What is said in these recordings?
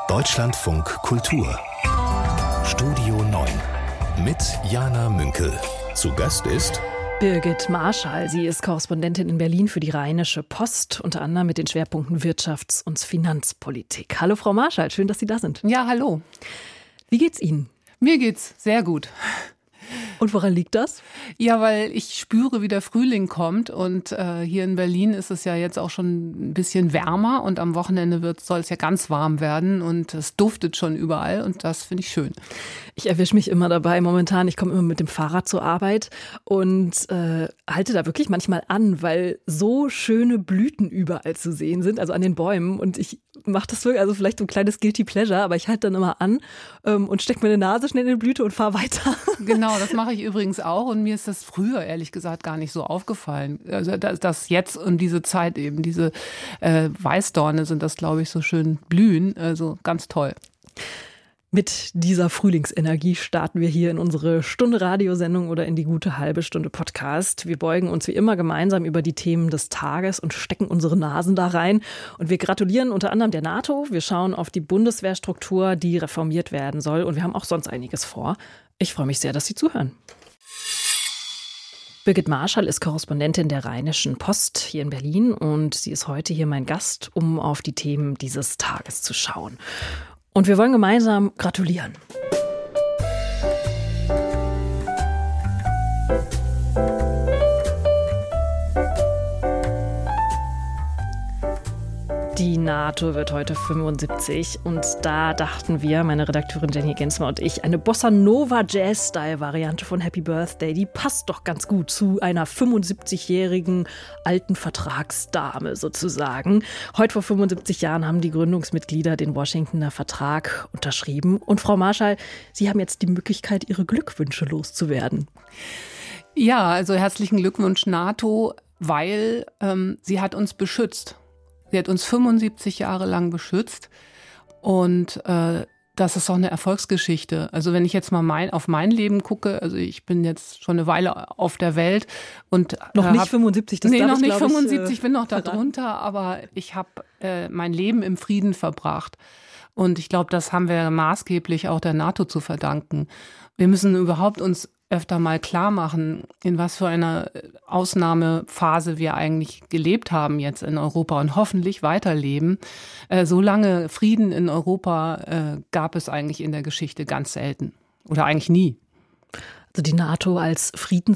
Deutschlandfunk Kultur Studio 9 mit Jana Münkel. Zu Gast ist Birgit Marschall. Sie ist Korrespondentin in Berlin für die Rheinische Post, unter anderem mit den Schwerpunkten Wirtschafts- und Finanzpolitik. Hallo Frau Marschall, schön, dass Sie da sind. Ja, hallo. Wie geht's Ihnen? Mir geht's sehr gut. Und woran liegt das? Ja, weil ich spüre, wie der Frühling kommt und hier in Berlin ist es ja jetzt auch schon ein bisschen wärmer und am Wochenende soll es ja ganz warm werden und es duftet schon überall und das finde ich schön. Ich erwische mich immer dabei momentan, ich komme immer mit dem Fahrrad zur Arbeit und halte da wirklich manchmal an, weil so schöne Blüten überall zu sehen sind, also an den Bäumen, und ich mache das wirklich, also vielleicht so ein kleines Guilty Pleasure, aber ich halte dann immer an und stecke meine Nase schnell in die Blüte und fahre weiter. Genau, das mache ich übrigens auch und mir ist das früher ehrlich gesagt gar nicht so aufgefallen. Also dass jetzt um diese Zeit eben diese Weißdorne sind das, glaube ich, so schön blühen, also ganz toll. Mit dieser Frühlingsenergie starten wir hier in unsere Stunde Radiosendung oder in die gute halbe Stunde Podcast. Wir beugen uns wie immer gemeinsam über die Themen des Tages und stecken unsere Nasen da rein. Und wir gratulieren unter anderem der NATO. Wir schauen auf die Bundeswehrstruktur, die reformiert werden soll. Und wir haben auch sonst einiges vor. Ich freue mich sehr, dass Sie zuhören. Birgit Marschall ist Korrespondentin der Rheinischen Post hier in Berlin und sie ist heute hier mein Gast, um auf die Themen dieses Tages zu schauen. Und wir wollen gemeinsam gratulieren. Die NATO wird heute 75 und da dachten wir, meine Redakteurin Jenny Gensmer und ich, eine Bossa-Nova-Jazz-Style-Variante von Happy Birthday, die passt doch ganz gut zu einer 75-jährigen alten Vertragsdame sozusagen. Heute vor 75 Jahren haben die Gründungsmitglieder den Washingtoner Vertrag unterschrieben. Und Frau Marschall, Sie haben jetzt die Möglichkeit, Ihre Glückwünsche loszuwerden. Ja, also herzlichen Glückwunsch NATO, weil sie hat uns beschützt. Sie hat uns 75 Jahre lang beschützt und das ist auch eine Erfolgsgeschichte. Also wenn ich jetzt mal auf mein Leben gucke, also ich bin jetzt schon eine Weile auf der Welt und noch nicht 75, das nee, darf noch ich, nicht 75, ich bin noch da drunter, aber ich habe mein Leben im Frieden verbracht und ich glaube, das haben wir maßgeblich auch der NATO zu verdanken. Wir müssen überhaupt uns öfter mal klar machen, in was für einer Ausnahmephase wir eigentlich gelebt haben jetzt in Europa und hoffentlich weiterleben. So lange Frieden in Europa gab es eigentlich in der Geschichte ganz selten oder eigentlich nie. Also die NATO als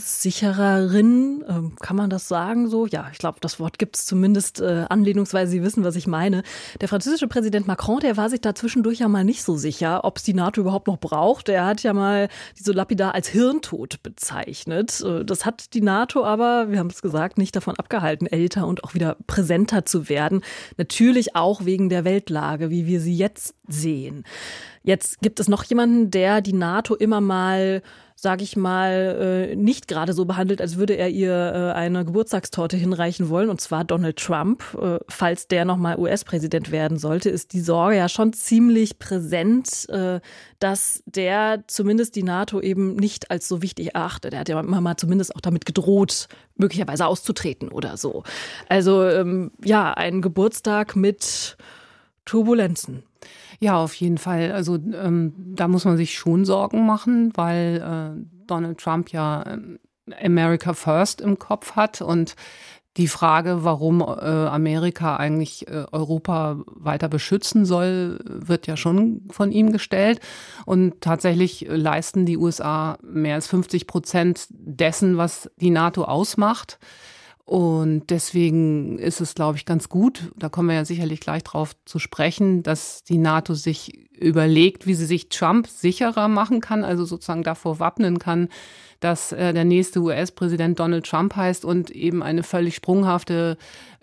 Friedenssichererin, kann man das sagen so? Ja, ich glaube, das Wort gibt es zumindest anlehnungsweise. Sie wissen, was ich meine. Der französische Präsident Macron, der war sich da zwischendurch ja mal nicht so sicher, ob es die NATO überhaupt noch braucht. Er hat ja mal die so lapidar als Hirntod bezeichnet. Das hat die NATO aber, wir haben es gesagt, nicht davon abgehalten, älter und auch wieder präsenter zu werden. Natürlich auch wegen der Weltlage, wie wir sie jetzt sehen. Jetzt gibt es noch jemanden, der die NATO immer mal, sage ich mal, nicht gerade so behandelt, als würde er ihr eine Geburtstagstorte hinreichen wollen, und zwar Donald Trump. Falls der nochmal US-Präsident werden sollte, ist die Sorge ja schon ziemlich präsent, dass der zumindest die NATO eben nicht als so wichtig erachtet. Er hat ja immer mal zumindest auch damit gedroht, möglicherweise auszutreten oder so. Also ja, ein Geburtstag mit Turbulenzen. Ja, auf jeden Fall. Also da muss man sich schon Sorgen machen, weil Donald Trump ja America First im Kopf hat und die Frage, warum Amerika eigentlich Europa weiter beschützen soll, wird ja schon von ihm gestellt. Und tatsächlich leisten die USA mehr als 50% dessen, was die NATO ausmacht. Und deswegen ist es, glaube ich, ganz gut, da kommen wir ja sicherlich gleich drauf zu sprechen, dass die NATO sich überlegt, wie sie sich Trump sicherer machen kann, also sozusagen davor wappnen kann, dass der nächste US-Präsident Donald Trump heißt und eben eine völlig sprunghafte,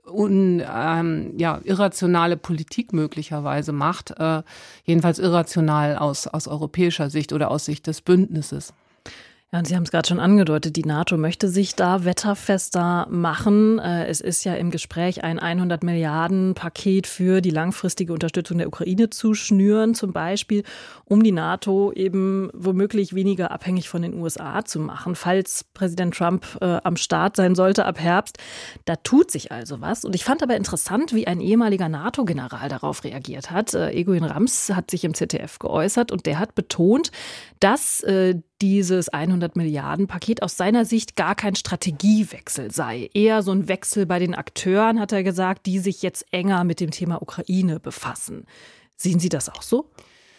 irrationale Politik möglicherweise macht, jedenfalls irrational aus europäischer Sicht oder aus Sicht des Bündnisses. Ja, und Sie haben es gerade schon angedeutet, die NATO möchte sich da wetterfester machen. Es ist ja im Gespräch, ein 100 Milliarden Paket für die langfristige Unterstützung der Ukraine zu schnüren, zum Beispiel, um die NATO eben womöglich weniger abhängig von den USA zu machen, falls Präsident Trump am Start sein sollte ab Herbst. Da tut sich also was. Und ich fand aber interessant, wie ein ehemaliger NATO-General darauf reagiert hat. Eguin Rams hat sich im ZDF geäußert und der hat betont, dass dieses 100 Milliarden Paket aus seiner Sicht gar kein Strategiewechsel sei. Eher so ein Wechsel bei den Akteuren, hat er gesagt, die sich jetzt enger mit dem Thema Ukraine befassen. Sehen Sie das auch so?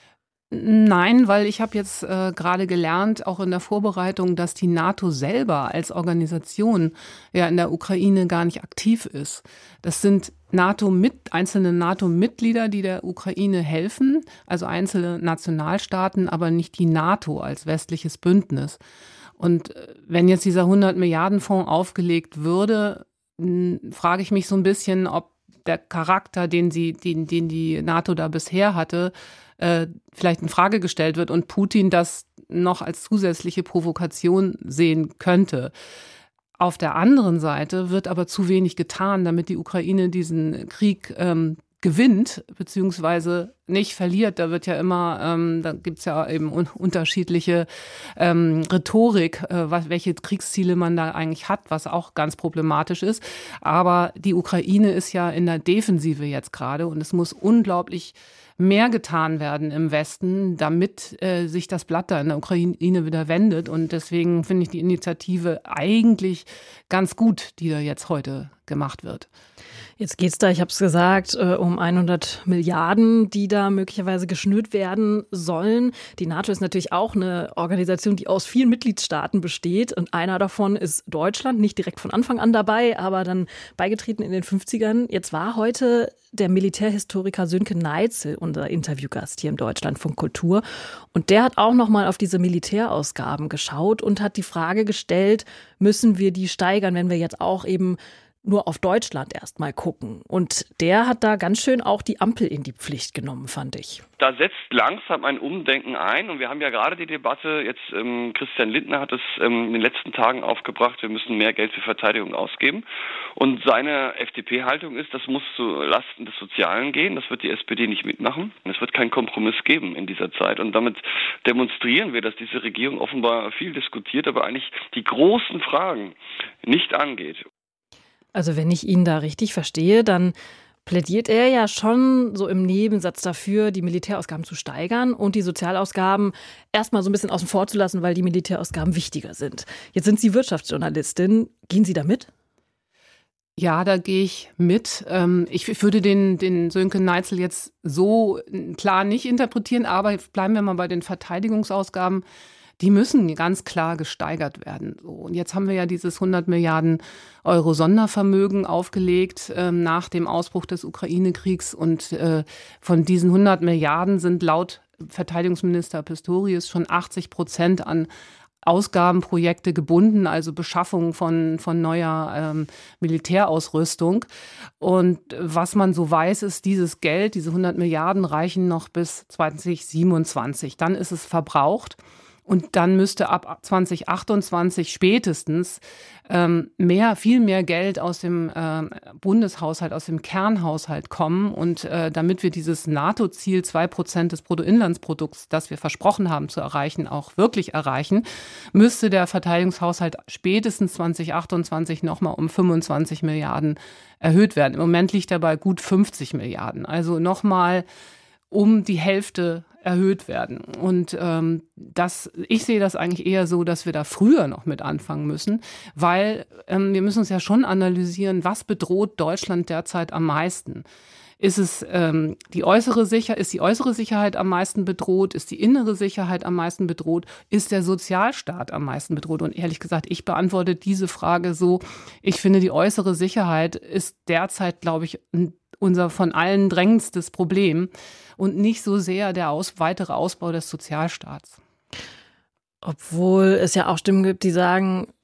Nein, weil ich habe jetzt gerade gelernt, auch in der Vorbereitung, dass die NATO selber als Organisation ja in der Ukraine gar nicht aktiv ist. Das sind einzelne NATO-Mitglieder, die der Ukraine helfen, also einzelne Nationalstaaten, aber nicht die NATO als westliches Bündnis. Und wenn jetzt dieser 100 Milliarden Fonds aufgelegt würde, frage ich mich so ein bisschen, ob der Charakter, den die NATO da bisher hatte, vielleicht in Frage gestellt wird und Putin das noch als zusätzliche Provokation sehen könnte. Auf der anderen Seite wird aber zu wenig getan, damit die Ukraine diesen Krieg gewinnt, beziehungsweise nicht verliert. Da wird ja immer, da gibt's ja eben unterschiedliche Rhetorik, welche Kriegsziele man da eigentlich hat, was auch ganz problematisch ist. Aber die Ukraine ist ja in der Defensive jetzt gerade und es muss unglaublich mehr getan werden im Westen, damit sich das Blatt da in der Ukraine wieder wendet. Und deswegen finde ich die Initiative eigentlich ganz gut, die da jetzt heute gemacht wird. Jetzt geht es da, ich habe es gesagt, um 100 Milliarden, die da möglicherweise geschnürt werden sollen. Die NATO ist natürlich auch eine Organisation, die aus vielen Mitgliedstaaten besteht. Und einer davon ist Deutschland, nicht direkt von Anfang an dabei, aber dann beigetreten in den 50ern. Jetzt war heute der Militärhistoriker Sönke Neitzel unser Interviewgast hier im Deutschlandfunk Kultur. Und der hat auch nochmal auf diese Militärausgaben geschaut und hat die Frage gestellt, müssen wir die steigern, wenn wir jetzt auch eben nur auf Deutschland erstmal gucken. Und der hat da ganz schön auch die Ampel in die Pflicht genommen, fand ich. Da setzt langsam ein Umdenken ein und wir haben ja gerade die Debatte, jetzt Christian Lindner hat es in den letzten Tagen aufgebracht, wir müssen mehr Geld für Verteidigung ausgeben und seine FDP-Haltung ist, das muss zu Lasten des Sozialen gehen, das wird die SPD nicht mitmachen und es wird keinen Kompromiss geben in dieser Zeit und damit demonstrieren wir, dass diese Regierung offenbar viel diskutiert, aber eigentlich die großen Fragen nicht angeht. Also wenn ich ihn da richtig verstehe, dann plädiert er ja schon so im Nebensatz dafür, die Militärausgaben zu steigern und die Sozialausgaben erstmal so ein bisschen außen vor zu lassen, weil die Militärausgaben wichtiger sind. Jetzt sind Sie Wirtschaftsjournalistin. Gehen Sie da mit? Ja, da gehe ich mit. Ich würde den Sönke Neitzel jetzt so klar nicht interpretieren, aber bleiben wir mal bei den Verteidigungsausgaben. Die müssen ganz klar gesteigert werden. Und jetzt haben wir ja dieses 100 Milliarden Euro Sondervermögen aufgelegt nach dem Ausbruch des Ukraine-Kriegs. Und von diesen 100 Milliarden sind laut Verteidigungsminister Pistorius schon 80% an Ausgabenprojekte gebunden, also Beschaffung von neuer Militärausrüstung. Und was man so weiß, ist, dieses Geld, diese 100 Milliarden reichen noch bis 2027. Dann ist es verbraucht. Und dann müsste ab 2028 spätestens viel mehr Geld aus dem Bundeshaushalt, aus dem Kernhaushalt kommen. Und damit wir dieses NATO-Ziel 2% des Bruttoinlandsprodukts, das wir versprochen haben zu erreichen, auch wirklich erreichen, müsste der Verteidigungshaushalt spätestens 2028 nochmal um 25 Milliarden erhöht werden. Im Moment liegt er bei gut 50 Milliarden. Also nochmal um die Hälfte erhöht werden. Und ich sehe das eigentlich eher so, dass wir da früher noch mit anfangen müssen, weil wir müssen uns ja schon analysieren, was bedroht Deutschland derzeit am meisten. Ist es die äußere Sicherheit am meisten bedroht? Ist die innere Sicherheit am meisten bedroht? Ist der Sozialstaat am meisten bedroht? Und ehrlich gesagt, ich beantworte diese Frage so, ich finde, die äußere Sicherheit ist derzeit, glaube ich, unser von allen drängendstes Problem und nicht so sehr der weitere Ausbau des Sozialstaats. Obwohl es ja auch Stimmen gibt, die sagen,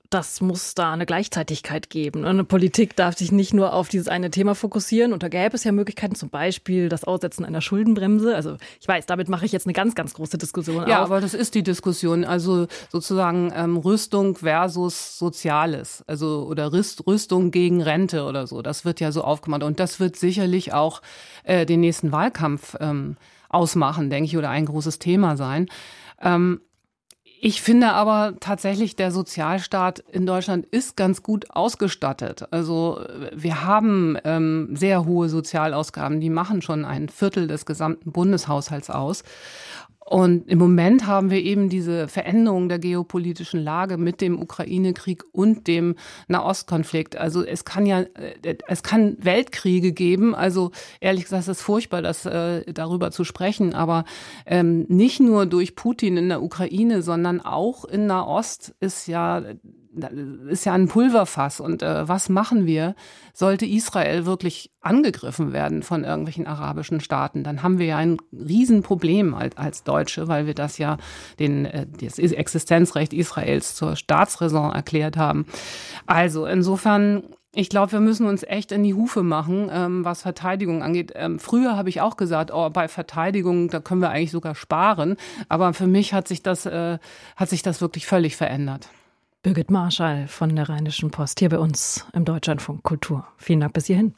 das muss da eine Gleichzeitigkeit geben. Eine Politik darf sich nicht nur auf dieses eine Thema fokussieren. Und da gäbe es ja Möglichkeiten, zum Beispiel das Aussetzen einer Schuldenbremse. Also ich weiß, damit mache ich jetzt eine ganz, ganz große Diskussion auf. Ja, aber das ist die Diskussion. Also sozusagen Rüstung versus Soziales. Also oder Rüstung gegen Rente oder so. Das wird ja so aufgemacht. Und das wird sicherlich auch den nächsten Wahlkampf ausmachen, denke ich, oder ein großes Thema sein. Ich finde aber tatsächlich, der Sozialstaat in Deutschland ist ganz gut ausgestattet. Also wir haben sehr hohe Sozialausgaben, die machen schon 1/4 des gesamten Bundeshaushalts aus. Und im Moment haben wir eben diese Veränderung der geopolitischen Lage mit dem Ukraine-Krieg und dem Nahostkonflikt. Also es kann Weltkriege geben. Also ehrlich gesagt, es ist furchtbar, darüber zu sprechen. Aber nicht nur durch Putin in der Ukraine, sondern auch in Nahost ist ja ein Pulverfass. Und was machen wir, sollte Israel wirklich angegriffen werden von irgendwelchen arabischen Staaten? Dann haben wir ja ein Riesenproblem als Deutsche, weil wir das ja das Existenzrecht Israels zur Staatsräson erklärt haben. Also insofern, ich glaube, wir müssen uns echt in die Hufe machen, was Verteidigung angeht. Früher habe ich auch gesagt, bei Verteidigung, da können wir eigentlich sogar sparen. Aber für mich hat sich das wirklich völlig verändert. Birgit Marschall von der Rheinischen Post hier bei uns im Deutschlandfunk Kultur. Vielen Dank bis hierhin.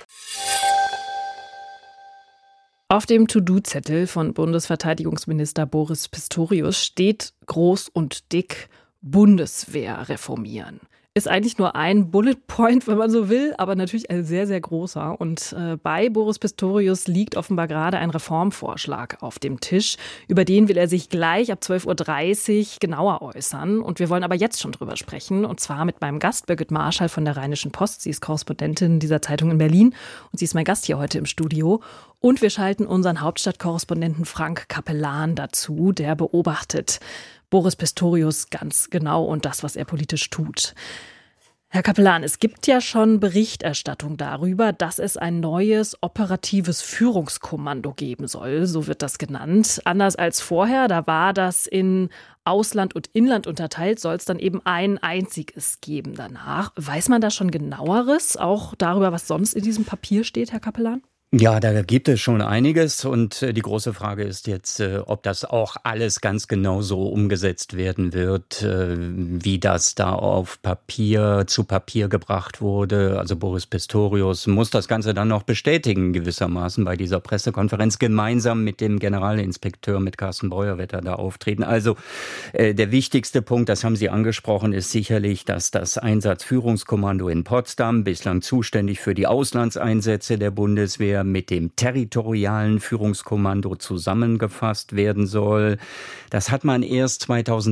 Auf dem To-Do-Zettel von Bundesverteidigungsminister Boris Pistorius steht groß und dick: Bundeswehr reformieren. Ist eigentlich nur ein Bullet Point, wenn man so will, aber natürlich ein sehr, sehr großer. Und bei Boris Pistorius liegt offenbar gerade ein Reformvorschlag auf dem Tisch. Über den will er sich gleich ab 12.30 Uhr genauer äußern. Und wir wollen aber jetzt schon drüber sprechen. Und zwar mit meinem Gast Birgit Marschall von der Rheinischen Post. Sie ist Korrespondentin dieser Zeitung in Berlin. Und sie ist mein Gast hier heute im Studio. Und wir schalten unseren Hauptstadtkorrespondenten Frank Capellan dazu, der beobachtet Boris Pistorius ganz genau und das, was er politisch tut. Herr Capellan, es gibt ja schon Berichterstattung darüber, dass es ein neues operatives Führungskommando geben soll, so wird das genannt. Anders als vorher, da war das in Ausland und Inland unterteilt, soll es dann eben ein einziges geben danach. Weiß man da schon Genaueres, auch darüber, was sonst in diesem Papier steht, Herr Capellan? Ja, da gibt es schon einiges und die große Frage ist jetzt, ob das auch alles ganz genau so umgesetzt werden wird, wie das da zu Papier gebracht wurde. Also Boris Pistorius muss das Ganze dann noch bestätigen gewissermaßen bei dieser Pressekonferenz. Gemeinsam mit dem Generalinspekteur, mit Carsten Breuer wird er da auftreten. Also der wichtigste Punkt, das haben Sie angesprochen, ist sicherlich, dass das Einsatzführungskommando in Potsdam, bislang zuständig für die Auslandseinsätze der Bundeswehr, mit dem territorialen Führungskommando zusammengefasst werden soll. Das hat man erst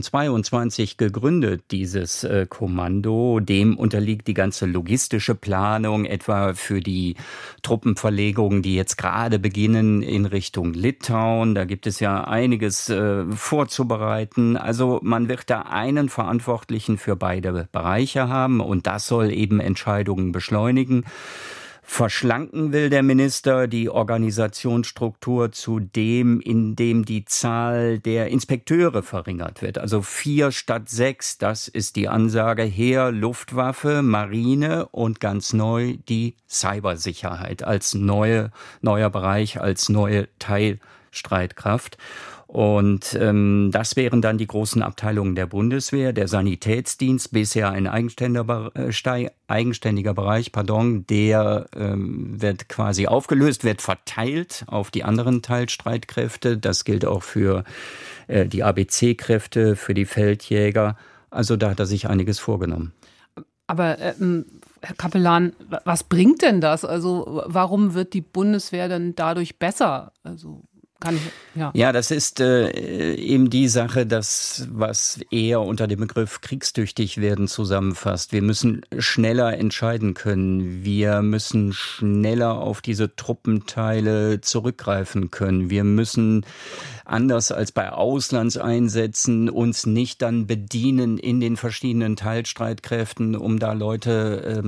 2022 gegründet, dieses Kommando. Dem unterliegt die ganze logistische Planung, etwa für die Truppenverlegungen, die jetzt gerade beginnen in Richtung Litauen. Da gibt es ja einiges vorzubereiten. Also man wird da einen Verantwortlichen für beide Bereiche haben und das soll eben Entscheidungen beschleunigen. Verschlanken will der Minister die Organisationsstruktur zu dem, in dem die Zahl der Inspekteure verringert wird. Also 4 statt 6, das ist die Ansage. Heer, Luftwaffe, Marine und ganz neu die Cybersicherheit als neuer Bereich, als neue Teilstreitkraft. Und das wären dann die großen Abteilungen der Bundeswehr. Der Sanitätsdienst, bisher ein eigenständiger Bereich, der wird quasi aufgelöst, wird verteilt auf die anderen Teilstreitkräfte. Das gilt auch für die ABC-Kräfte, für die Feldjäger. Also da hat er sich einiges vorgenommen. Aber Herr Capellan, was bringt denn das? Also warum wird die Bundeswehr denn dadurch besser? Also Ja, das ist eben die Sache, was eher unter dem Begriff kriegstüchtig werden zusammenfasst. Wir müssen schneller entscheiden können. Wir müssen schneller auf diese Truppenteile zurückgreifen können. Wir müssen anders als bei Auslandseinsätzen uns nicht dann bedienen in den verschiedenen Teilstreitkräften, um da Leute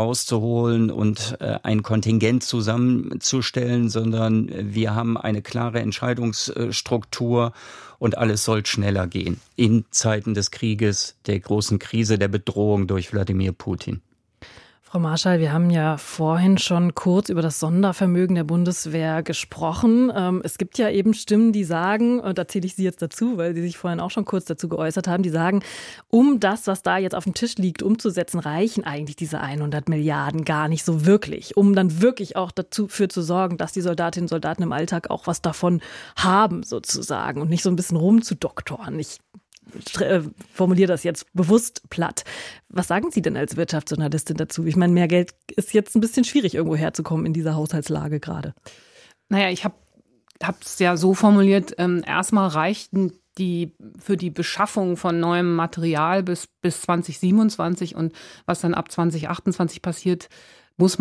herauszuholen und ein Kontingent zusammenzustellen, sondern wir haben eine klare klare Entscheidungsstruktur und alles soll schneller gehen in Zeiten des Krieges, der großen Krise, der Bedrohung durch Wladimir Putin. Frau Marschall, wir haben ja vorhin schon kurz über das Sondervermögen der Bundeswehr gesprochen. Es gibt ja eben Stimmen, die sagen, und da zähle ich Sie jetzt dazu, weil Sie sich vorhin auch schon kurz dazu geäußert haben, die sagen, um das, was da jetzt auf dem Tisch liegt, umzusetzen, reichen eigentlich diese 100 Milliarden gar nicht so wirklich, um dann wirklich auch dafür zu sorgen, dass die Soldatinnen und Soldaten im Alltag auch was davon haben sozusagen und nicht so ein bisschen rumzudoktoren. Ich formuliere das jetzt bewusst platt. Was sagen Sie denn als Wirtschaftsjournalistin dazu? Ich meine, mehr Geld ist jetzt ein bisschen schwierig, irgendwo herzukommen in dieser Haushaltslage gerade. Naja, ich habe es ja so formuliert, erstmal reichten die für die Beschaffung von neuem Material bis 2027 und was dann ab 2028 passiert, muss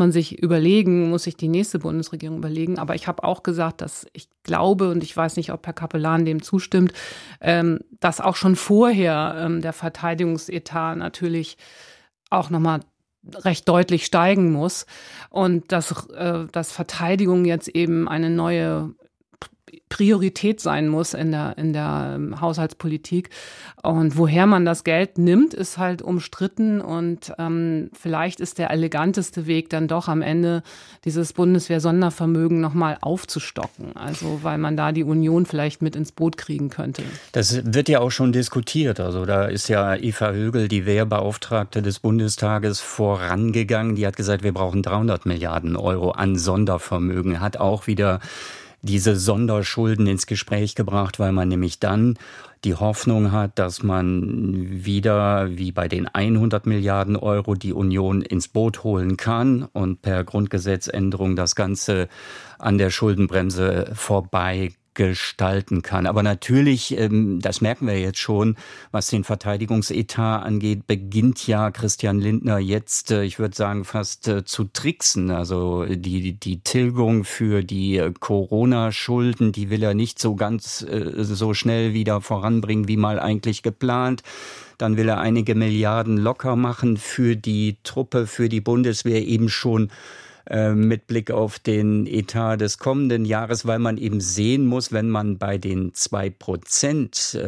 sich die nächste Bundesregierung überlegen. Aber ich habe auch gesagt, dass ich glaube, und ich weiß nicht, ob Herr Capellan dem zustimmt, dass auch schon vorher der Verteidigungsetat natürlich auch nochmal recht deutlich steigen muss und dass Verteidigung jetzt eben eine neue Priorität sein muss in der Haushaltspolitik. Und woher man das Geld nimmt, ist halt umstritten. Und vielleicht ist der eleganteste Weg dann doch am Ende, dieses Bundeswehr-Sondervermögen nochmal aufzustocken. Also weil man da die Union vielleicht mit ins Boot kriegen könnte. Das wird ja auch schon diskutiert. Also da ist ja Eva Högel, die Wehrbeauftragte des Bundestages, vorangegangen. Die hat gesagt, wir brauchen 300 Milliarden Euro an Sondervermögen. Hat auch wieder diese Sonderschulden ins Gespräch gebracht, weil man nämlich dann die Hoffnung hat, dass man wieder wie bei den 100 Milliarden Euro die Union ins Boot holen kann und per Grundgesetzänderung das Ganze an der Schuldenbremse vorbei gestalten kann. Aber natürlich, das merken wir jetzt schon, was den Verteidigungsetat angeht, beginnt ja Christian Lindner jetzt, ich würde sagen, fast zu tricksen. Also die Tilgung für die Corona-Schulden, die will er nicht so ganz so schnell wieder voranbringen, wie mal eigentlich geplant. Dann will er einige Milliarden locker machen für die Truppe, für die Bundeswehr eben schon mit Blick auf den Etat des kommenden Jahres, weil man eben sehen muss, wenn man bei den 2%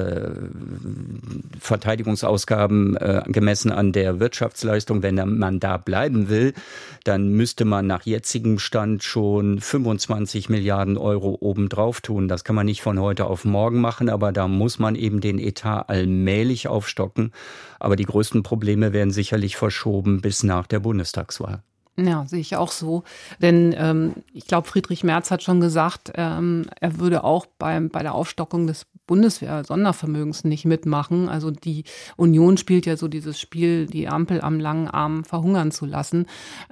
Verteidigungsausgaben gemessen an der Wirtschaftsleistung, wenn man da bleiben will, dann müsste man nach jetzigem Stand schon 25 Milliarden Euro obendrauf tun. Das kann man nicht von heute auf morgen machen, aber da muss man eben den Etat allmählich aufstocken. Aber die größten Probleme werden sicherlich verschoben bis nach der Bundestagswahl. Ja, sehe ich auch so. Denn ich glaube, Friedrich Merz hat schon gesagt, er würde auch bei der Aufstockung des Bundeswehr-Sondervermögens nicht mitmachen. Also die Union spielt ja so dieses Spiel, die Ampel am langen Arm verhungern zu lassen.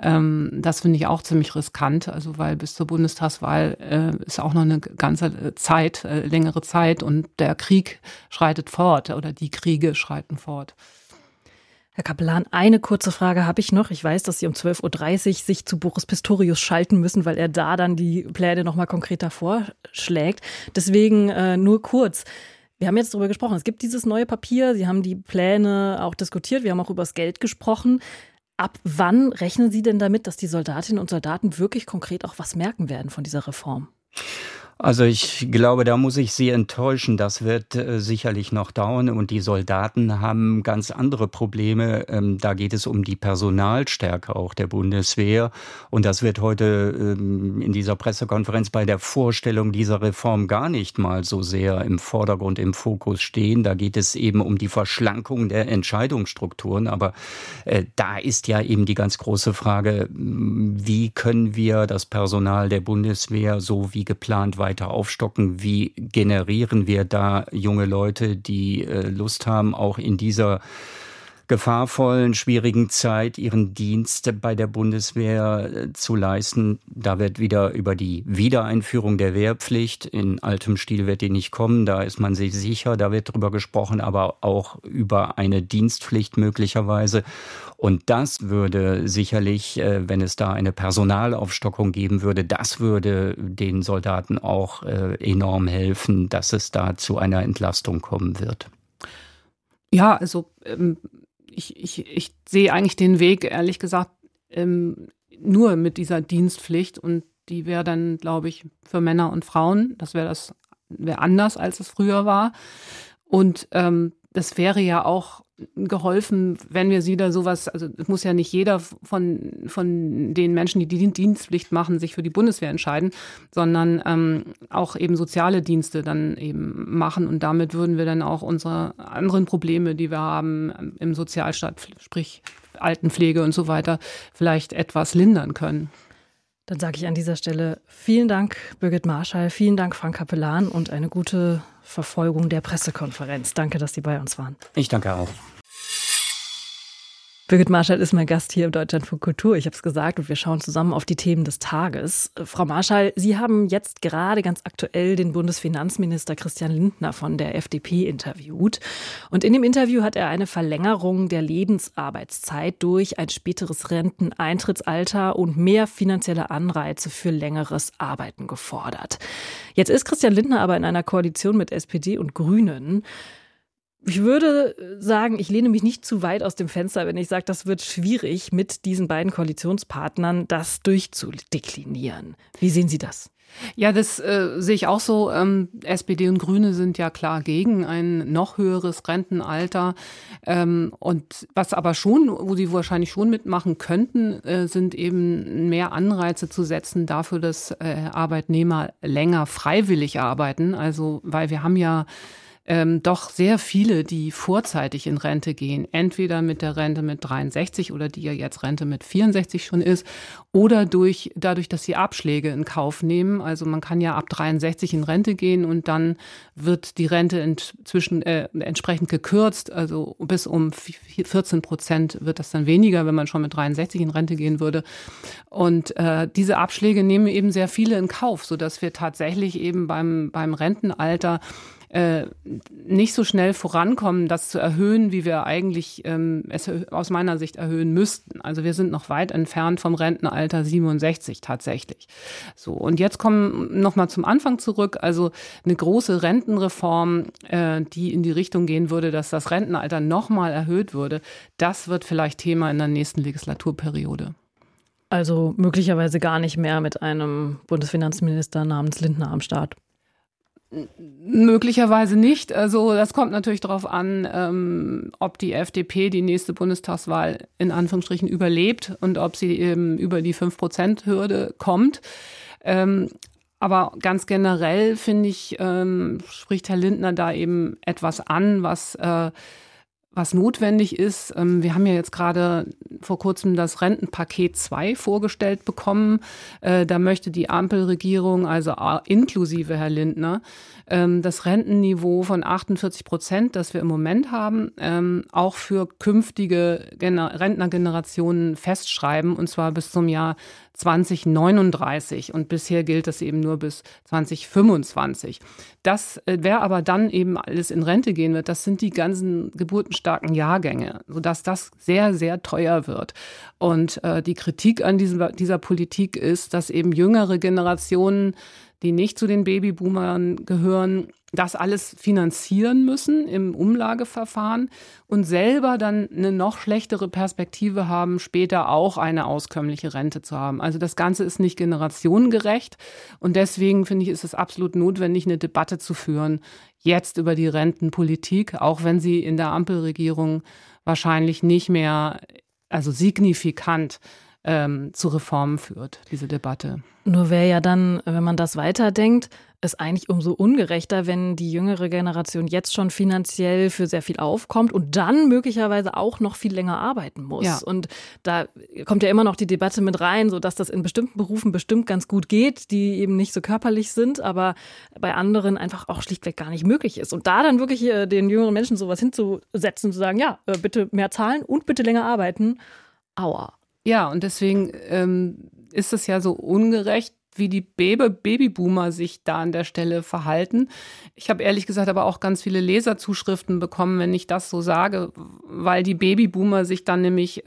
Das finde ich auch ziemlich riskant, also weil bis zur Bundestagswahl ist auch noch eine ganze Zeit, längere Zeit und der Krieg schreitet fort oder die Kriege schreiten fort. Herr Capellan, eine kurze Frage habe ich noch. Ich weiß, dass Sie um 12.30 Uhr sich zu Boris Pistorius schalten müssen, weil er da dann die Pläne noch mal konkreter vorschlägt. Deswegen nur kurz. Wir haben jetzt darüber gesprochen. Es gibt dieses neue Papier. Sie haben die Pläne auch diskutiert. Wir haben auch über das Geld gesprochen. Ab wann rechnen Sie denn damit, dass die Soldatinnen und Soldaten wirklich konkret auch was merken werden von dieser Reform? Also ich glaube, da muss ich Sie enttäuschen. Das wird sicherlich noch dauern und die Soldaten haben ganz andere Probleme. Da geht es um die Personalstärke auch der Bundeswehr und das wird heute in dieser Pressekonferenz bei der Vorstellung dieser Reform gar nicht mal so sehr im Vordergrund, im Fokus stehen. Da geht es eben um die Verschlankung der Entscheidungsstrukturen, aber da ist ja eben die ganz große Frage, wie können wir das Personal der Bundeswehr so wie geplant weiter aufstocken? Wie generieren wir da junge Leute, die Lust haben, auch in dieser gefahrvollen, schwierigen Zeit ihren Dienst bei der Bundeswehr zu leisten? Da wird wieder über die Wiedereinführung der Wehrpflicht, in altem Stil wird die nicht kommen, da ist man sich sicher, da wird drüber gesprochen, aber auch über eine Dienstpflicht möglicherweise. Und das würde sicherlich, wenn es da eine Personalaufstockung geben würde, das würde den Soldaten auch enorm helfen, dass es da zu einer Entlastung kommen wird. Ja, also ich sehe eigentlich den Weg, ehrlich gesagt, nur mit dieser Dienstpflicht und die wäre dann, glaube ich, für Männer und Frauen. Das wäre anders, als es früher war. Und das wäre ja auch geholfen, wenn wir wieder sowas, also es muss ja nicht jeder von den Menschen, die Dienstpflicht machen, sich für die Bundeswehr entscheiden, sondern auch eben soziale Dienste dann eben machen. Und damit würden wir dann auch unsere anderen Probleme, die wir haben im Sozialstaat, sprich Altenpflege und so weiter, vielleicht etwas lindern können. Dann sage ich an dieser Stelle vielen Dank, Birgit Marschall, vielen Dank, Frank Capellan, und eine gute Verfolgung der Pressekonferenz. Danke, dass Sie bei uns waren. Ich danke auch. Birgit Marschall ist mein Gast hier im Deutschlandfunk Kultur. Ich habe es gesagt, und wir schauen zusammen auf die Themen des Tages. Frau Marschall, Sie haben jetzt gerade ganz aktuell den Bundesfinanzminister Christian Lindner von der FDP interviewt. Und in dem Interview hat er eine Verlängerung der Lebensarbeitszeit durch ein späteres Renteneintrittsalter und mehr finanzielle Anreize für längeres Arbeiten gefordert. Jetzt ist Christian Lindner aber in einer Koalition mit SPD und Grünen. Ich würde sagen, ich lehne mich nicht zu weit aus dem Fenster, wenn ich sage, das wird schwierig, mit diesen beiden Koalitionspartnern das durchzudeklinieren. Wie sehen Sie das? Ja, das sehe ich auch so. SPD und Grüne sind ja klar gegen ein noch höheres Rentenalter. Und was aber schon, wo sie wahrscheinlich schon mitmachen könnten, sind eben mehr Anreize zu setzen dafür, dass Arbeitnehmer länger freiwillig arbeiten. Also, weil wir haben ja doch sehr viele, die vorzeitig in Rente gehen, entweder mit der Rente mit 63 oder die ja jetzt Rente mit 64 schon ist, oder dadurch, dass sie Abschläge in Kauf nehmen. Also man kann ja ab 63 in Rente gehen und dann wird die Rente entsprechend gekürzt, also bis um 14% wird das dann weniger, wenn man schon mit 63 in Rente gehen würde. Und diese Abschläge nehmen eben sehr viele in Kauf, sodass wir tatsächlich eben beim Rentenalter nicht so schnell vorankommen, das zu erhöhen, wie wir eigentlich es aus meiner Sicht erhöhen müssten. Also wir sind noch weit entfernt vom Rentenalter 67 tatsächlich. So, und jetzt kommen noch mal zum Anfang zurück. Also eine große Rentenreform, die in die Richtung gehen würde, dass das Rentenalter noch mal erhöht würde, das wird vielleicht Thema in der nächsten Legislaturperiode. Also möglicherweise gar nicht mehr mit einem Bundesfinanzminister namens Lindner am Start. Möglicherweise nicht. Also das kommt natürlich darauf an, ob die FDP die nächste Bundestagswahl in Anführungsstrichen überlebt und ob sie eben über die 5%-Hürde kommt. Aber ganz generell, finde ich, spricht Herr Lindner da eben etwas an, was notwendig ist. Wir haben ja jetzt gerade vor kurzem das Rentenpaket 2 vorgestellt bekommen. Da möchte die Ampelregierung, also inklusive Herr Lindner, das Rentenniveau von 48%, das wir im Moment haben, auch für künftige Rentnergenerationen festschreiben, und zwar bis zum Jahr 2039. Und bisher gilt das eben nur bis 2025. Das, wer aber dann eben alles in Rente gehen wird, das sind die ganzen geburtenstarken Jahrgänge, sodass das sehr, sehr teuer wird. Und die Kritik an dieser Politik ist, dass eben jüngere Generationen, die nicht zu den Babyboomern gehören, das alles finanzieren müssen im Umlageverfahren und selber dann eine noch schlechtere Perspektive haben, später auch eine auskömmliche Rente zu haben. Also das Ganze ist nicht generationengerecht und deswegen finde ich, ist es absolut notwendig, eine Debatte zu führen, jetzt über die Rentenpolitik, auch wenn sie in der Ampelregierung wahrscheinlich nicht mehr, also signifikant zu Reformen führt, diese Debatte. Nur wäre ja dann, wenn man das weiterdenkt, es eigentlich umso ungerechter, wenn die jüngere Generation jetzt schon finanziell für sehr viel aufkommt und dann möglicherweise auch noch viel länger arbeiten muss. Ja. Und da kommt ja immer noch die Debatte mit rein, so dass das in bestimmten Berufen bestimmt ganz gut geht, die eben nicht so körperlich sind, aber bei anderen einfach auch schlichtweg gar nicht möglich ist. Und da dann wirklich den jüngeren Menschen sowas hinzusetzen und zu sagen, ja, bitte mehr zahlen und bitte länger arbeiten, aua. Ja, und deswegen ist es ja so ungerecht, wie die Babyboomer sich da an der Stelle verhalten. Ich habe ehrlich gesagt aber auch ganz viele Leserzuschriften bekommen, wenn ich das so sage, weil die Babyboomer sich dann nämlich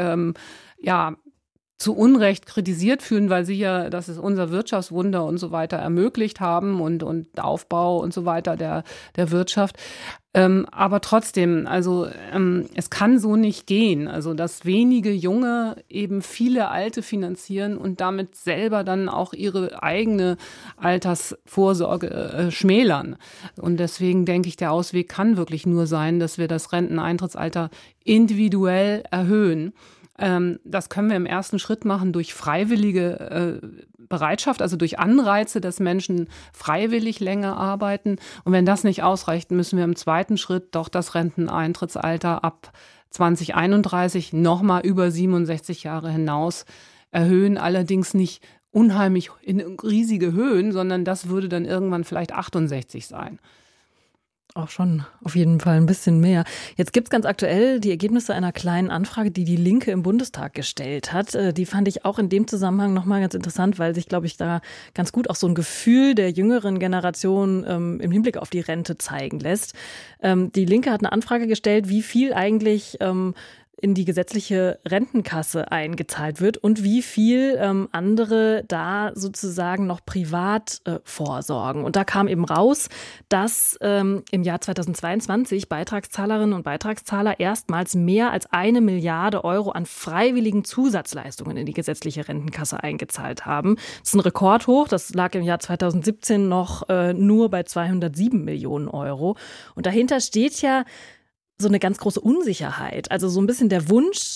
zu Unrecht kritisiert fühlen, weil sie ja, das ist unser Wirtschaftswunder und so weiter ermöglicht haben und Aufbau und so weiter der Wirtschaft. Aber trotzdem, also es kann so nicht gehen. Also dass wenige Junge eben viele Alte finanzieren und damit selber dann auch ihre eigene Altersvorsorge schmälern. Und deswegen denke ich, der Ausweg kann wirklich nur sein, dass wir das Renteneintrittsalter individuell erhöhen. Das können wir im ersten Schritt machen durch freiwillige Bereitschaft, also durch Anreize, dass Menschen freiwillig länger arbeiten. Und wenn das nicht ausreicht, müssen wir im zweiten Schritt doch das Renteneintrittsalter ab 2031 nochmal über 67 Jahre hinaus erhöhen. Allerdings nicht unheimlich in riesige Höhen, sondern das würde dann irgendwann vielleicht 68 sein. Auch schon auf jeden Fall ein bisschen mehr. Jetzt gibt es ganz aktuell die Ergebnisse einer kleinen Anfrage, die die Linke im Bundestag gestellt hat. Die fand ich auch in dem Zusammenhang nochmal ganz interessant, weil sich, glaube ich, da ganz gut auch so ein Gefühl der jüngeren Generation im Hinblick auf die Rente zeigen lässt. Die Linke hat eine Anfrage gestellt, wie viel eigentlich in die gesetzliche Rentenkasse eingezahlt wird und wie viel andere da sozusagen noch privat vorsorgen. Und da kam eben raus, dass im Jahr 2022 Beitragszahlerinnen und Beitragszahler erstmals mehr als 1 Milliarde Euro an freiwilligen Zusatzleistungen in die gesetzliche Rentenkasse eingezahlt haben. Das ist ein Rekordhoch. Das lag im Jahr 2017 noch nur bei 207 Millionen Euro. Und dahinter steht ja so eine ganz große Unsicherheit, also so ein bisschen der Wunsch,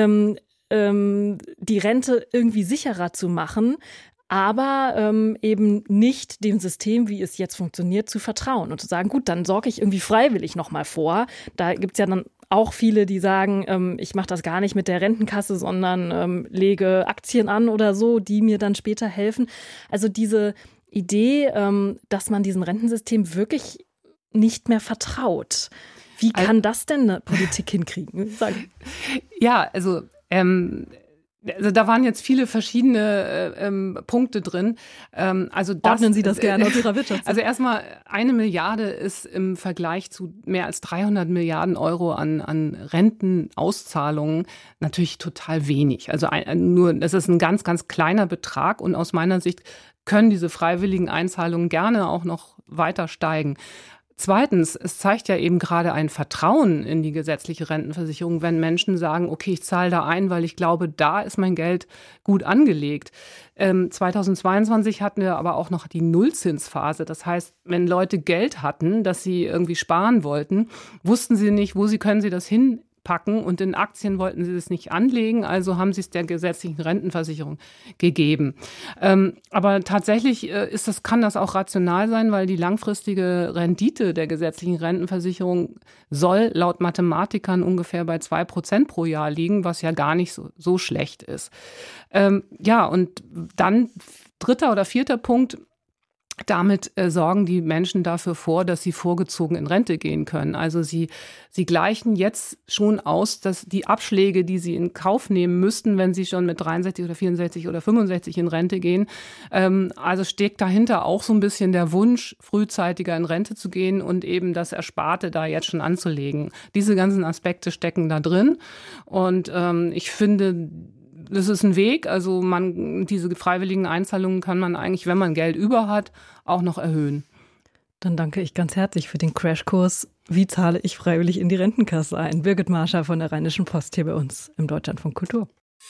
die Rente irgendwie sicherer zu machen, aber eben nicht dem System, wie es jetzt funktioniert, zu vertrauen und zu sagen, gut, dann sorge ich irgendwie freiwillig nochmal vor. Da gibt es ja dann auch viele, die sagen, ich mache das gar nicht mit der Rentenkasse, sondern lege Aktien an oder so, die mir dann später helfen. Also diese Idee, dass man diesem Rentensystem wirklich nicht mehr vertraut. Wie kann das denn eine Politik hinkriegen? Ja, also da waren jetzt viele verschiedene Punkte drin. Ordnen Sie das gerne aus Ihrer Wirtschaft? Also erstmal 1 Milliarde ist im Vergleich zu mehr als 300 Milliarden Euro an Rentenauszahlungen natürlich total wenig. Also das ist ein ganz, ganz kleiner Betrag und aus meiner Sicht können diese freiwilligen Einzahlungen gerne auch noch weiter steigen. Zweitens, es zeigt ja eben gerade ein Vertrauen in die gesetzliche Rentenversicherung, wenn Menschen sagen, okay, ich zahle da ein, weil ich glaube, da ist mein Geld gut angelegt. 2022 hatten wir aber auch noch die Nullzinsphase. Das heißt, wenn Leute Geld hatten, das sie irgendwie sparen wollten, wussten sie nicht, können sie das hinpacken und in Aktien wollten sie das nicht anlegen, also haben sie es der gesetzlichen Rentenversicherung gegeben. Aber tatsächlich kann das auch rational sein, weil die langfristige Rendite der gesetzlichen Rentenversicherung soll laut Mathematikern ungefähr bei 2% pro Jahr liegen, was ja gar nicht so schlecht ist. Und dann 3. oder 4. Punkt. Damit sorgen die Menschen dafür vor, dass sie vorgezogen in Rente gehen können. Also sie gleichen jetzt schon aus, dass die Abschläge, die sie in Kauf nehmen müssten, wenn sie schon mit 63 oder 64 oder 65 in Rente gehen. Also steckt dahinter auch so ein bisschen der Wunsch, frühzeitiger in Rente zu gehen und eben das Ersparte da jetzt schon anzulegen. Diese ganzen Aspekte stecken da drin. Und ich finde, das ist ein Weg, also diese freiwilligen Einzahlungen kann man eigentlich, wenn man Geld über hat, auch noch erhöhen. Dann danke ich ganz herzlich für den Crashkurs. Wie zahle ich freiwillig in die Rentenkasse ein? Birgit Marscher von der Rheinischen Post hier bei uns im Deutschlandfunk Kultur.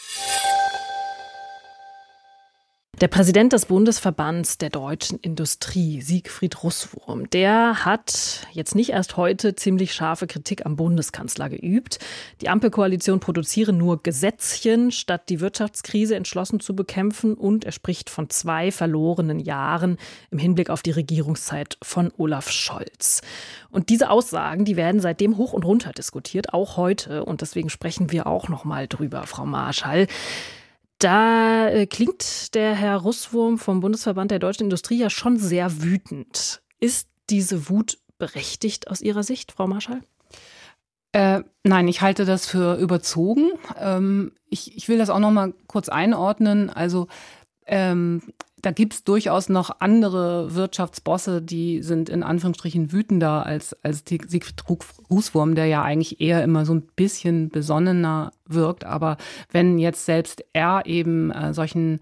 Der Präsident des Bundesverbands der deutschen Industrie, Siegfried Russwurm, der hat jetzt nicht erst heute ziemlich scharfe Kritik am Bundeskanzler geübt. Die Ampelkoalition produziere nur Gesetzchen, statt die Wirtschaftskrise entschlossen zu bekämpfen. Und er spricht von 2 verlorenen Jahren im Hinblick auf die Regierungszeit von Olaf Scholz. Und diese Aussagen, die werden seitdem hoch und runter diskutiert, auch heute. Und deswegen sprechen wir auch noch mal drüber, Frau Marschall. Da klingt der Herr Russwurm vom Bundesverband der deutschen Industrie ja schon sehr wütend. Ist diese Wut berechtigt aus Ihrer Sicht, Frau Marschall? Nein, ich halte das für überzogen. Ich will das auch noch mal kurz einordnen. Also da gibt es durchaus noch andere Wirtschaftsbosse, die sind in Anführungsstrichen wütender als Siegfried Russwurm, der ja eigentlich eher immer so ein bisschen besonnener wirkt. Aber wenn jetzt selbst er eben solchen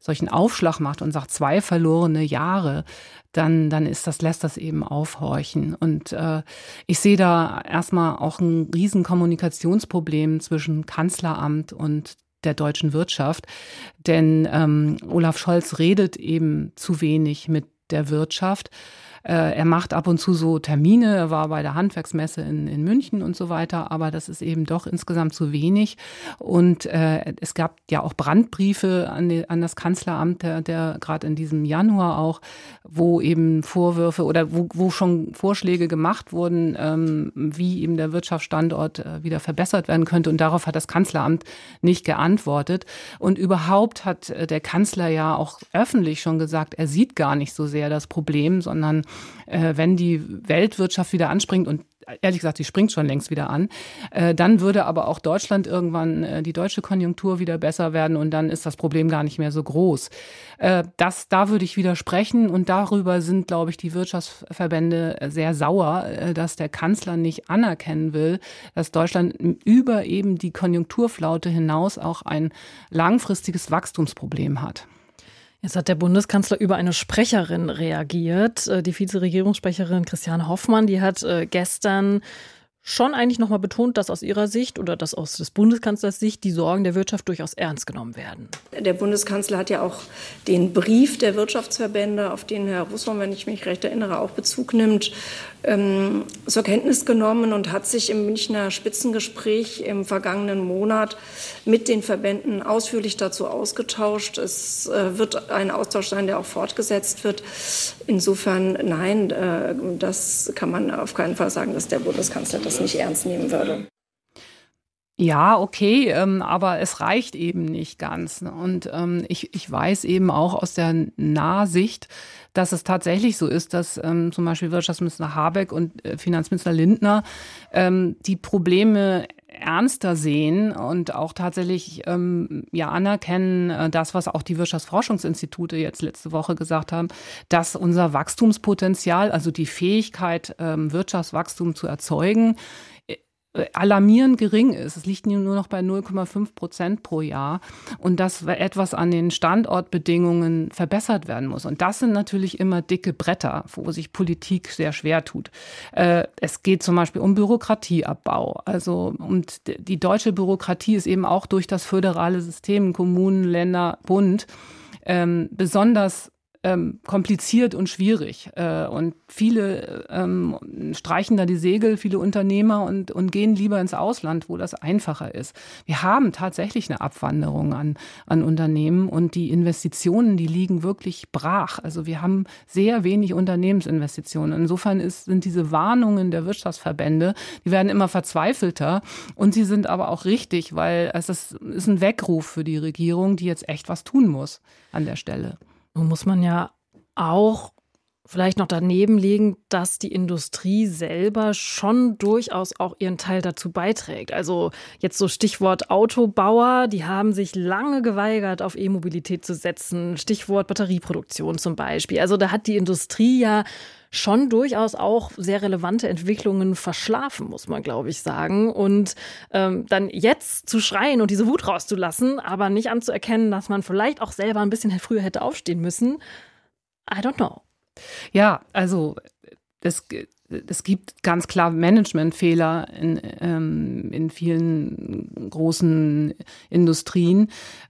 solchen Aufschlag macht und sagt 2 verlorene Jahre, dann lässt das eben aufhorchen. Und ich sehe da erstmal auch ein riesen Kommunikationsproblem zwischen Kanzleramt und der deutschen Wirtschaft. Denn Olaf Scholz redet eben zu wenig mit der Wirtschaft. Er macht ab und zu so Termine, er war bei der Handwerksmesse in München und so weiter, aber das ist eben doch insgesamt zu wenig. Und es gab ja auch Brandbriefe an das Kanzleramt, der gerade in diesem Januar auch, wo eben Vorwürfe oder wo schon Vorschläge gemacht wurden, wie eben der Wirtschaftsstandort wieder verbessert werden könnte. Und darauf hat das Kanzleramt nicht geantwortet. Und überhaupt hat der Kanzler ja auch öffentlich schon gesagt, er sieht gar nicht so sehr das Problem, sondern wenn die Weltwirtschaft wieder anspringt, und ehrlich gesagt, sie springt schon längst wieder an, dann würde aber auch Deutschland irgendwann die deutsche Konjunktur wieder besser werden und dann ist das Problem gar nicht mehr so groß. Da würde ich widersprechen und darüber sind, glaube ich, die Wirtschaftsverbände sehr sauer, dass der Kanzler nicht anerkennen will, dass Deutschland über eben die Konjunkturflaute hinaus auch ein langfristiges Wachstumsproblem hat. Jetzt hat der Bundeskanzler über eine Sprecherin reagiert. Die Vizeregierungssprecherin Christiane Hoffmann, die hat gestern schon eigentlich nochmal betont, dass aus ihrer Sicht oder dass aus des Bundeskanzlers Sicht die Sorgen der Wirtschaft durchaus ernst genommen werden. Der Bundeskanzler hat ja auch den Brief der Wirtschaftsverbände, auf den Herr Russmann, wenn ich mich recht erinnere, auch Bezug nimmt, zur Kenntnis genommen und hat sich im Münchner Spitzengespräch im vergangenen Monat mit den Verbänden ausführlich dazu ausgetauscht. Es wird ein Austausch sein, der auch fortgesetzt wird. Insofern nein, das kann man auf keinen Fall sagen, dass der Bundeskanzler das nicht ernst nehmen würde. Ja, okay, aber es reicht eben nicht ganz. Und ich weiß eben auch aus der Nahsicht, dass es tatsächlich so ist, dass zum Beispiel Wirtschaftsminister Habeck und Finanzminister Lindner die Probleme ernster sehen und auch tatsächlich anerkennen, das, was auch die Wirtschaftsforschungsinstitute jetzt letzte Woche gesagt haben, dass unser Wachstumspotenzial, also die Fähigkeit, Wirtschaftswachstum zu erzeugen, alarmierend gering ist. Es liegt nur noch bei 0,5% pro Jahr und dass etwas an den Standortbedingungen verbessert werden muss. Und das sind natürlich immer dicke Bretter, wo sich Politik sehr schwer tut. Es geht zum Beispiel um Bürokratieabbau. Und die deutsche Bürokratie ist eben auch durch das föderale System, Kommunen, Länder, Bund, besonders kompliziert und schwierig. Und viele streichen da die Segel, viele Unternehmer und gehen lieber ins Ausland, wo das einfacher ist. Wir haben tatsächlich eine Abwanderung an Unternehmen und die Investitionen, die liegen wirklich brach. Also wir haben sehr wenig Unternehmensinvestitionen. Insofern sind diese Warnungen der Wirtschaftsverbände, die werden immer verzweifelter und sie sind aber auch richtig, weil es ist ein Weckruf für die Regierung, die jetzt echt was tun muss an der Stelle. Nun muss man ja auch vielleicht noch daneben legen, dass die Industrie selber schon durchaus auch ihren Teil dazu beiträgt. Also jetzt so Stichwort Autobauer, die haben sich lange geweigert, auf E-Mobilität zu setzen. Stichwort Batterieproduktion zum Beispiel. Also da hat die Industrie ja schon durchaus auch sehr relevante Entwicklungen verschlafen, muss man, glaube ich, sagen. Und dann jetzt zu schreien und diese Wut rauszulassen, aber nicht anzuerkennen, dass man vielleicht auch selber ein bisschen früher hätte aufstehen müssen, I don't know. Ja, also es gibt ganz klar Managementfehler in vielen großen Industrien.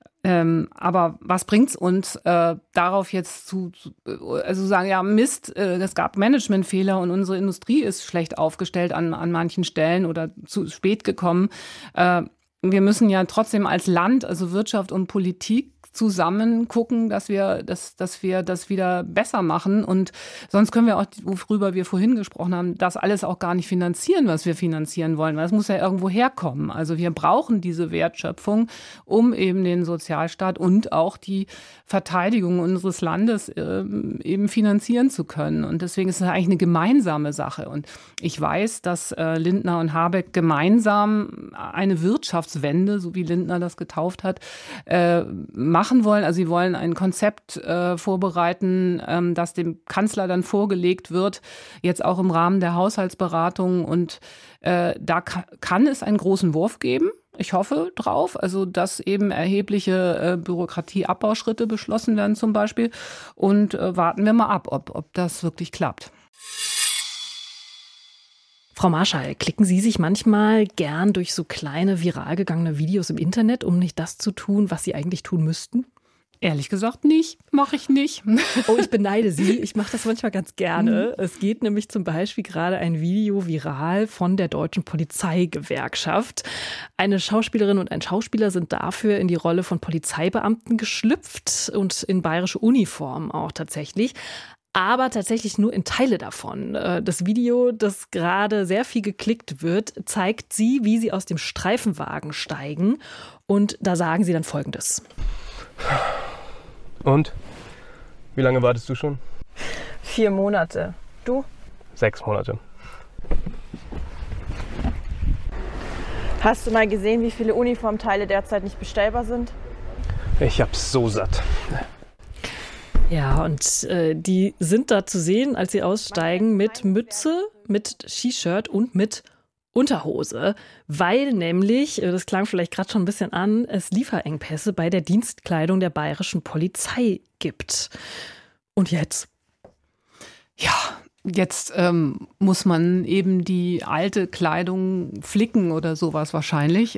Aber was bringt's uns, darauf jetzt also sagen, ja Mist, es gab Managementfehler und unsere Industrie ist schlecht aufgestellt an manchen Stellen oder zu spät gekommen. Wir müssen ja trotzdem als Land, also Wirtschaft und Politik, zusammen gucken, dass wir das wieder besser machen. Und sonst können wir auch, worüber wir vorhin gesprochen haben, das alles auch gar nicht finanzieren, was wir finanzieren wollen. Weil es muss ja irgendwo herkommen. Also wir brauchen diese Wertschöpfung, um eben den Sozialstaat und auch die Verteidigung unseres Landes eben finanzieren zu können. Und deswegen ist es eigentlich eine gemeinsame Sache. Und ich weiß, dass Lindner und Habeck gemeinsam eine Wirtschaftspolitik Wirtschaftswende, so wie Lindner das getauft hat, machen wollen. Also sie wollen ein Konzept vorbereiten, das dem Kanzler dann vorgelegt wird, jetzt auch im Rahmen der Haushaltsberatung. Und da kann es einen großen Wurf geben. Ich hoffe drauf, also dass eben erhebliche Bürokratieabbauschritte beschlossen werden zum Beispiel. Und warten wir mal ab, ob das wirklich klappt. Frau Marschall, klicken Sie sich manchmal gern durch so kleine, viral gegangene Videos im Internet, um nicht das zu tun, was Sie eigentlich tun müssten? Ehrlich gesagt nicht, mache ich nicht. Oh, ich beneide Sie. Ich mache das manchmal ganz gerne. Es geht nämlich zum Beispiel gerade ein Video viral von der Deutschen Polizeigewerkschaft. Eine Schauspielerin und ein Schauspieler sind dafür in die Rolle von Polizeibeamten geschlüpft und in bayerische Uniform auch tatsächlich. Aber tatsächlich nur in Teile davon. Das Video, das gerade sehr viel geklickt wird, zeigt sie, wie sie aus dem Streifenwagen steigen. Und da sagen sie dann Folgendes. Und? Wie lange wartest du schon? 4 Monate. Du? 6 Monate. Hast du mal gesehen, wie viele Uniformteile derzeit nicht bestellbar sind? Ich hab's so satt. Ja, und die sind da zu sehen, als sie aussteigen, mit Mütze, mit Ski-Shirt und mit Unterhose, weil nämlich, das klang vielleicht gerade schon ein bisschen an, es Lieferengpässe bei der Dienstkleidung der bayerischen Polizei gibt. Und jetzt? Ja, jetzt muss man eben die alte Kleidung flicken oder sowas wahrscheinlich.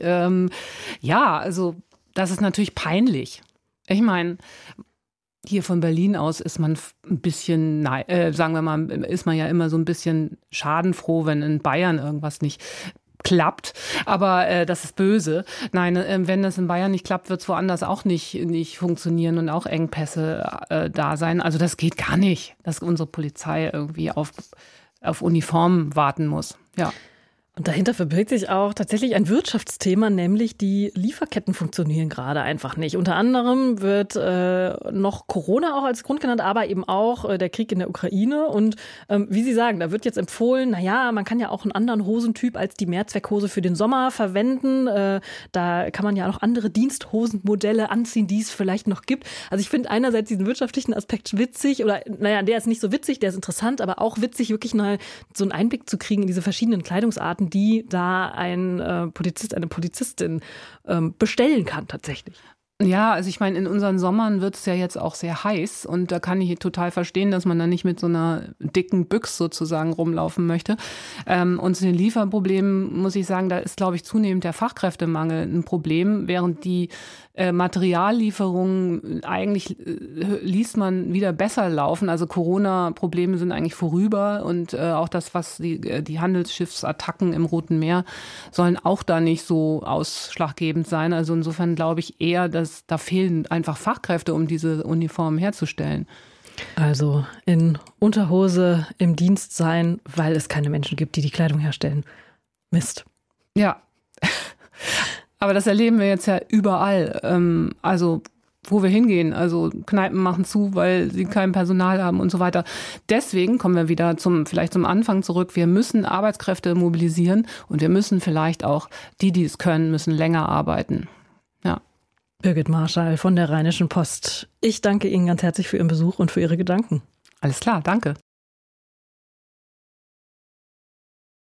Ja, also das ist natürlich peinlich. Ich meine, hier von Berlin aus ist man ein bisschen, sagen wir mal, ist man ja immer so ein bisschen schadenfroh, wenn in Bayern irgendwas nicht klappt. Aber das ist böse. Nein, wenn das in Bayern nicht klappt, wird es woanders auch nicht funktionieren und auch Engpässe da sein. Also das geht gar nicht, dass unsere Polizei irgendwie auf Uniformen warten muss. Ja. Und dahinter verbirgt sich auch tatsächlich ein Wirtschaftsthema, nämlich die Lieferketten funktionieren gerade einfach nicht. Unter anderem wird noch Corona auch als Grund genannt, aber eben auch der Krieg in der Ukraine. Und wie Sie sagen, da wird jetzt empfohlen, naja, man kann ja auch einen anderen Hosentyp als die Mehrzweckhose für den Sommer verwenden. Da kann man ja noch andere Diensthosenmodelle anziehen, die es vielleicht noch gibt. Also ich finde einerseits diesen wirtschaftlichen Aspekt witzig, oder naja, der ist nicht so witzig, der ist interessant, aber auch witzig, wirklich mal so einen Einblick zu kriegen in diese verschiedenen Kleidungsarten, die da ein Polizist, eine Polizistin bestellen kann tatsächlich. Ja, also ich meine, in unseren Sommern wird es ja jetzt auch sehr heiß und da kann ich total verstehen, dass man da nicht mit so einer dicken Büchse sozusagen rumlaufen möchte. Und zu den Lieferproblemen muss ich sagen, da ist, glaube ich, zunehmend der Fachkräftemangel ein Problem, während die Materiallieferungen eigentlich liest man wieder besser laufen. Also Corona-Probleme sind eigentlich vorüber und auch das, was die Handelsschiffsattacken im Roten Meer sollen auch da nicht so ausschlaggebend sein. Also insofern glaube ich eher, dass da fehlen einfach Fachkräfte, um diese Uniformen herzustellen. Also in Unterhose im Dienst sein, weil es keine Menschen gibt, die die Kleidung herstellen. Mist. Ja. Aber das erleben wir jetzt ja überall. Also wo wir hingehen. Also Kneipen machen zu, weil sie kein Personal haben und so weiter. Deswegen kommen wir wieder vielleicht zum Anfang zurück. Wir müssen Arbeitskräfte mobilisieren und wir müssen vielleicht auch die es können, müssen länger arbeiten. Ja. Birgit Marschall von der Rheinischen Post. Ich danke Ihnen ganz herzlich für Ihren Besuch und für Ihre Gedanken. Alles klar, danke.